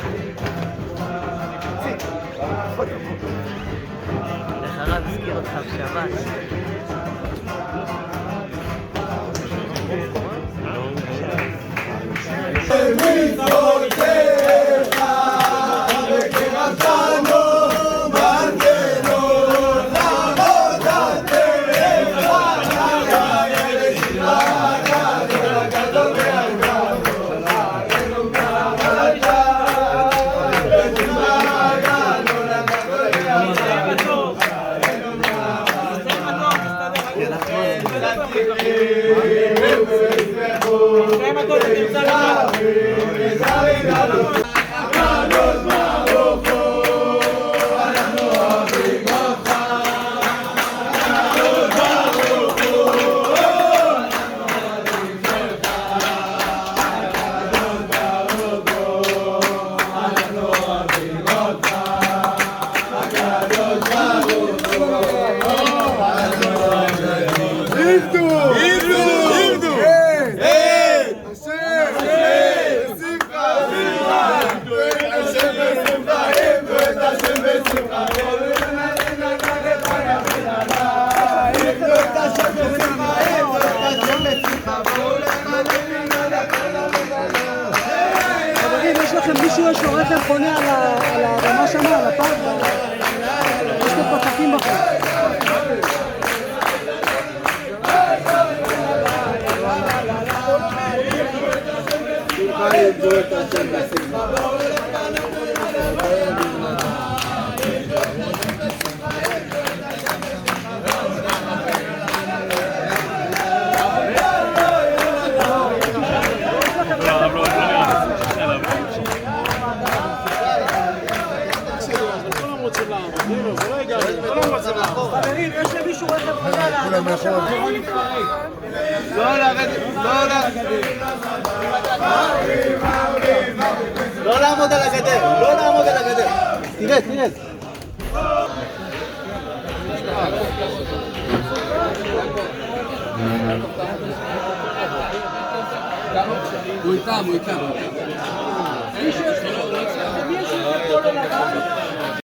איך הרב הזכיר אותך בשבת? מישהו יש לו רכב חונה על הרמה שמה, על הפארק, יש לו פקקים בחוץ. חברים, יש למישהו רכב חונה על הרמה שמה. לא לרדת, לא לעמוד על הגדר, לא לעמוד על הגדר. תרד. הוא איתם. מי שיש לו רכב, מי יש לו רכב לבן?